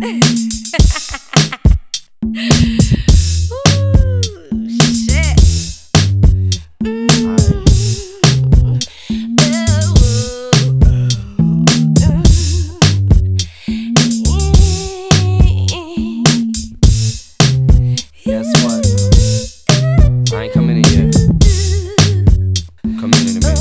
Guess what? I ain't coming in yet. Come in a minute.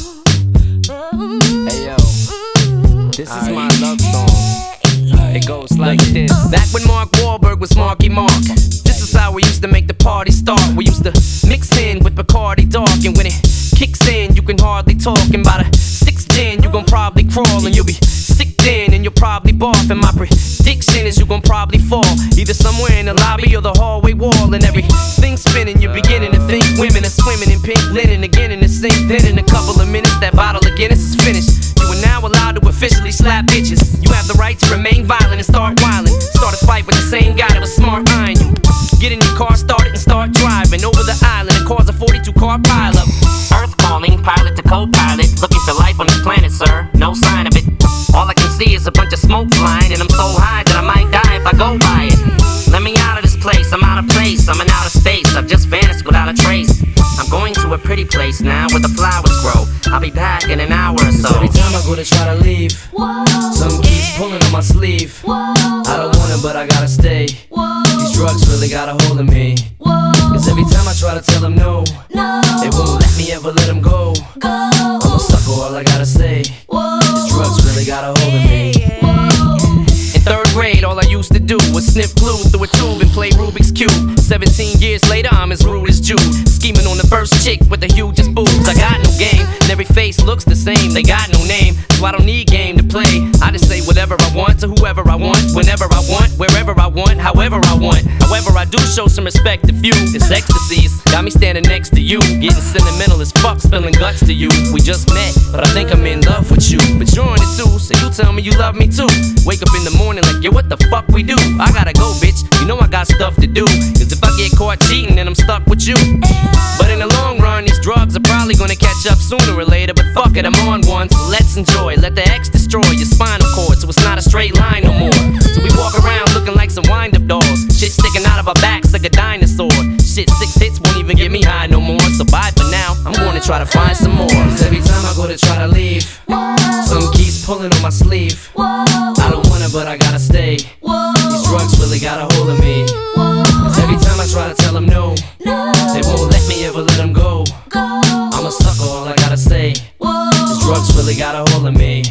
Hey yo, this is my love song. It goes like this. Back when Mark Wahlberg was Marky Mark, this is how we used to make the party start. We used to mix in with Bacardi Dark, and when it kicks in, you can hardly talk. And by the sixth gin, you gon' probably crawl, and you'll be sick then, and you'll probably barf. And my prediction is you gon' probably fall, either somewhere in the lobby or the hallway wall. And everything's spinning, you're beginning to think women are swimming in pink linen again in the sink. Then in a couple of minutes, that bottle of Guinness is finished. You are now allowed to officially slap bitches. You have the right to remain violent and start wildin'. Start a fight with the same guy that was smart eyeing you. Get in your car, start it and start driving over the island and cause a 42-car pileup. Earth calling, pilot to co-pilot. Looking for life on this planet, sir, no sign of it. All I can see is a bunch of smoke flying, and I'm so high that I might die if I go by it. Let me out of this place, I'm out of place, I'm in outer space. I've just vanished without a trace. I'm going to a pretty place now where the flowers grow. I'll be back in an hour or so. Every time I go to try to leave, some keeps pulling on my sleeve. I don't want it, but I gotta stay. These drugs really got a hold of me. Cause every time I try to tell them no, they won't let me ever let them go. I'm a sucker, all I gotta say. These drugs really got a hold of me. In third grade, all I used to do was sniff glue through a tube and play Rubik's Cube. 17 years later, I'm as rude as Jude, scheming on the first chick with the hugest boobs. I got no game, and every face looks the same. They got no name, so I don't need game to play. I just say whatever I want to whoever I want, whenever I want, wherever I want, however I want. However, I do show some respect to few. This ecstasy's got me standing next to you, getting sentimental as fuck, spilling guts to you. We just met, but I think I'm in love with you. But you're on it too, so you tell me you love me too. Wake up in the morning like, yo, what the fuck we do? I gotta go, bitch, you know I got stuff to do. Cause if I get caught cheating, then I'm stuck with you. But in the long run, these drugs are probably gonna catch up sooner or later. But fuck it, I'm on one, so let's enjoy. Let the X destroy your spinal cord, so it's not a straight line no more. So we walk around looking like some wind-up dolls. Shit sticking out of our backs like a dinosaur. Shit, 6 hits won't even get me high no more. So bye for now, I'm gonna try to find some more. Cause every time I go to try to leave, some keeps pulling on my sleeve. I don't want it, but I gotta stay. These drugs really got a hold of me. Cause every time I try to tell them no, they won't let me ever let them go. I'm a sucker, all I gotta say. These drugs really got a hold of me.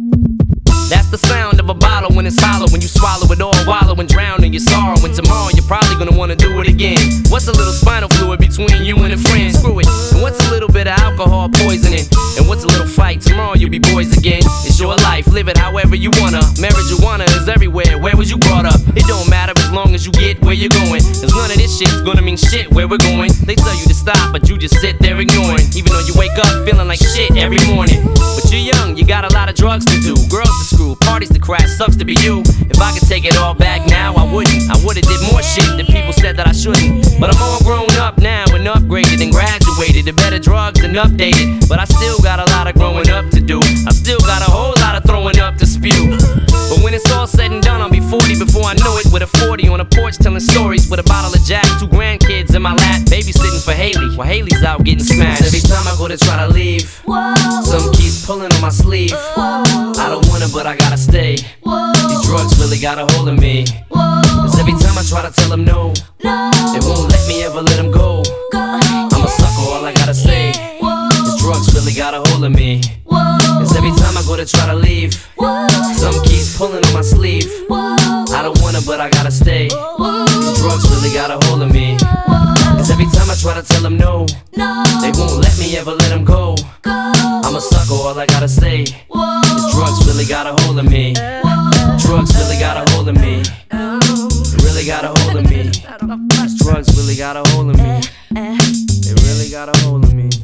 That's the sound of a bottle when it's hollow, when you swallow it all, wallow and drown in your sorrow. And tomorrow you're probably gonna wanna do it again. What's a little spinal fluid between you and a friend? Screw it. And what's a little bit of alcohol poisoning? And what's a little fight? Tomorrow you'll be boys again. It's your life, live it however you wanna. Marijuana is everywhere, where was you brought up? It don't matter as long as you get where you're going. Cause none of this shit's gonna mean shit where we're going. They tell you to stop, but you just sit there ignoring. Even though you wake up feeling like shit every morning. But you're young, you got a lot of drugs to do, girls to screw, parties to crash, sucks to be you. If I could take it all back now, I wouldn't. I would've did more shit that people said that I shouldn't. But I'm all grown up now and upgraded and graduated to better drugs and updated. But I still got a lot of growing up to do. I still got a whole lot of throwing up to spew. But when it's all said and done, I'll be 40 before I know it. With a 40 on a porch telling stories with a bottle of Jack, 2 grandkids in my lap, babysitting for Haley while Haley's out getting smashed. Every time I go to try to leave, some keeps pulling on my sleeve. I don't want it, but I gotta stay. These drugs really got a hold of me. Cause every time I try to tell them no, they won't let me ever let them go. I'm a sucker, all I gotta say. These drugs really got a hold of me. Cause every time I go to try to leave, some keeps pulling on my sleeve. I don't want it, but I gotta stay. These drugs really got a hold of me. Cause every time I try to tell them no, they won't let me ever let them go. I'm a sucker, all I gotta say. These drugs really got a hold of me. Drugs really got a hold of me. They really got a hold of me. These drugs really got a hold of me. They really got a hold of me.